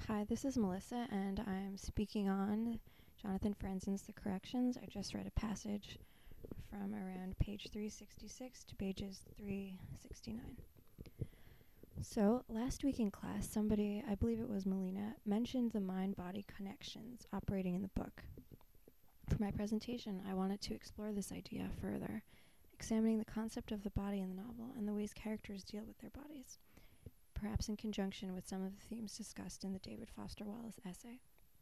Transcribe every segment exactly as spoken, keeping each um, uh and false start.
Hi, this is Melissa, and I'm speaking on Jonathan Franzen's The Corrections. I just read a passage from around page three sixty-six to pages three sixty-nine. So, last week in class, somebody, I believe it was Melina, mentioned the mind-body connections operating in the book. For my presentation, I wanted to explore this idea further, examining the concept of the body in the novel and the ways characters deal with their bodies, perhaps in conjunction with some of the themes discussed in the David Foster Wallace essay.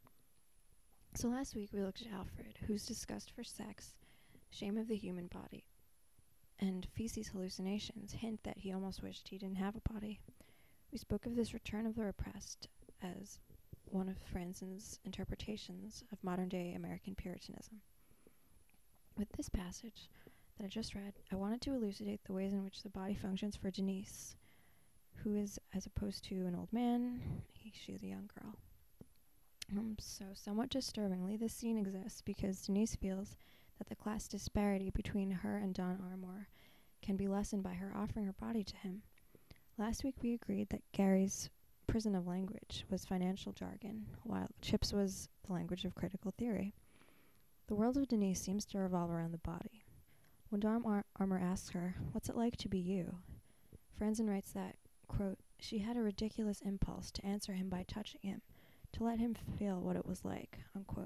So last week we looked at Alfred, whose disgust for sex, shame of the human body, and feces hallucinations hint that he almost wished he didn't have a body. We spoke of this return of the repressed as one of Franzen's interpretations of modern-day American Puritanism. With this passage that I just read, I wanted to elucidate the ways in which the body functions for Denise, who is, as opposed to an old man, he, she's a young girl. Um, so, somewhat disturbingly, this scene exists because Denise feels that the class disparity between her and Don Armour can be lessened by her offering her body to him. Last week we agreed that Gary's prison of language was financial jargon, while Chip's was the language of critical theory. The world of Denise seems to revolve around the body. When Don Ar- Armour asks her, "What's it like to be you?" Franzen writes that, quote, "She had a ridiculous impulse to answer him by touching him, to let him feel what it was like," unquote.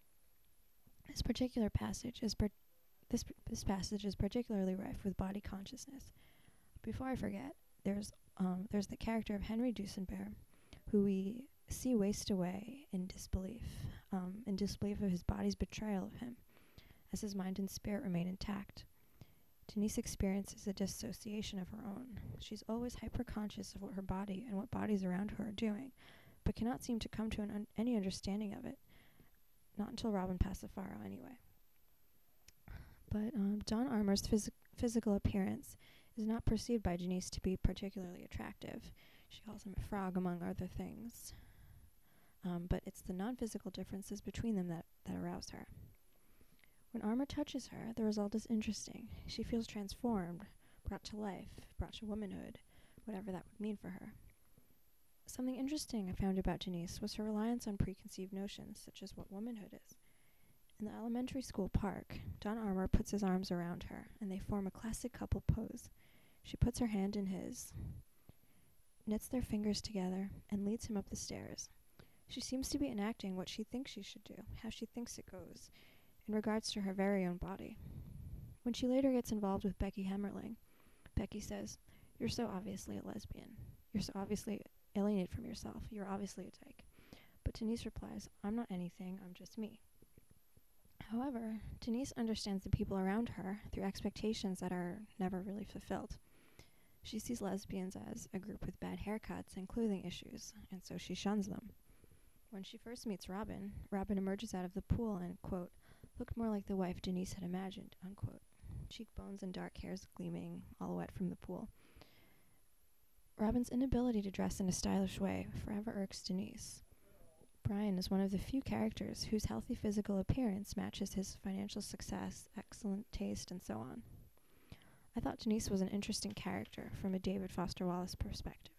This particular passage is per- this p- this passage is particularly rife with body consciousness. Before I forget, there's um there's the character of Henry Dusenberg, who we see waste away in disbelief, um, in disbelief of his body's betrayal of him, as his mind and spirit remain intact. Denise experiences a dissociation of her own. She's always hyper-conscious of what her body and what bodies around her are doing, but cannot seem to come to an un- any understanding of it. Not until Robin Passifaro, anyway. But um, Don Armour's phys- physical appearance is not perceived by Denise to be particularly attractive. She calls him a frog, among other things. Um, but it's the non-physical differences between them that, that arouse her. When Armour touches her, the result is interesting. She feels transformed, brought to life, brought to womanhood, whatever that would mean for her. Something interesting I found about Denise was her reliance on preconceived notions, such as what womanhood is. In the elementary school park, Don Armour puts his arms around her, and they form a classic couple pose. She puts her hand in his, knits their fingers together, and leads him up the stairs. She seems to be enacting what she thinks she should do, how she thinks it goes, in regards to her very own body. When she later gets involved with Becky Hemmerling, Becky says, "You're so obviously a lesbian. You're so obviously alienated from yourself. You're obviously a dyke." But Denise replies, "I'm not anything, I'm just me." However, Denise understands the people around her through expectations that are never really fulfilled. She sees lesbians as a group with bad haircuts and clothing issues, and so she shuns them. When she first meets Robin, Robin emerges out of the pool and, quote, looked more like the wife Denise had imagined, unquote. Cheekbones and dark hairs gleaming, all wet from the pool. Robin's inability to dress in a stylish way forever irks Denise. Brian is one of the few characters whose healthy physical appearance matches his financial success, excellent taste, and so on. I thought Denise was an interesting character from a David Foster Wallace perspective.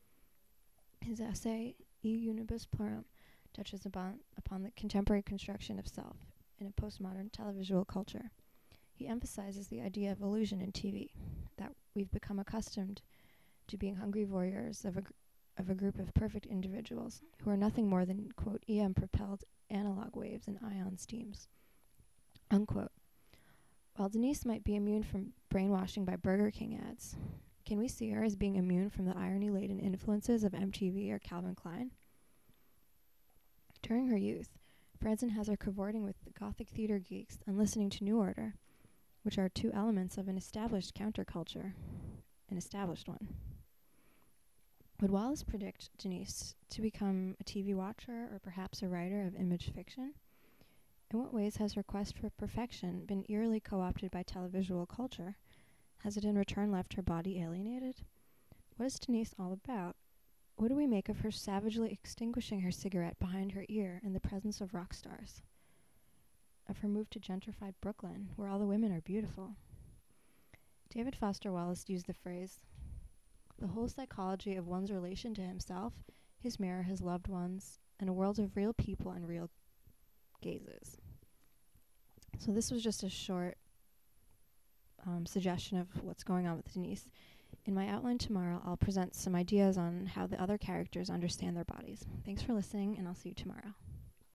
His essay, E Unibus Plurum, touches upon, upon the contemporary construction of self in a postmodern televisual culture. He emphasizes the idea of illusion in T V, that we've become accustomed to being hungry voyeurs of a, gr- of a group of perfect individuals who are nothing more than, quote, E M-propelled analog waves and ion steams, unquote. While Denise might be immune from brainwashing by Burger King ads, can we see her as being immune from the irony-laden influences of M T V or Calvin Klein? During her youth, Franzen has her cavorting with the Gothic theater geeks and listening to New Order, which are two elements of an established counterculture, an established one. Would Wallace predict Denise to become a T V watcher or perhaps a writer of image fiction? In what ways has her quest for perfection been eerily co-opted by televisual culture? Has it in return left her body alienated? What is Denise all about? What do we make of her savagely extinguishing her cigarette behind her ear in the presence of rock stars? Of her move to gentrified Brooklyn, where all the women are beautiful? David Foster Wallace used the phrase, "The whole psychology of one's relation to himself, his mirror, his loved ones, and a world of real people and real gazes. So this was just a short um, suggestion of what's going on with Denise. In my outline tomorrow, I'll present some ideas on how the other characters understand their bodies. Thanks for listening, and I'll see you tomorrow.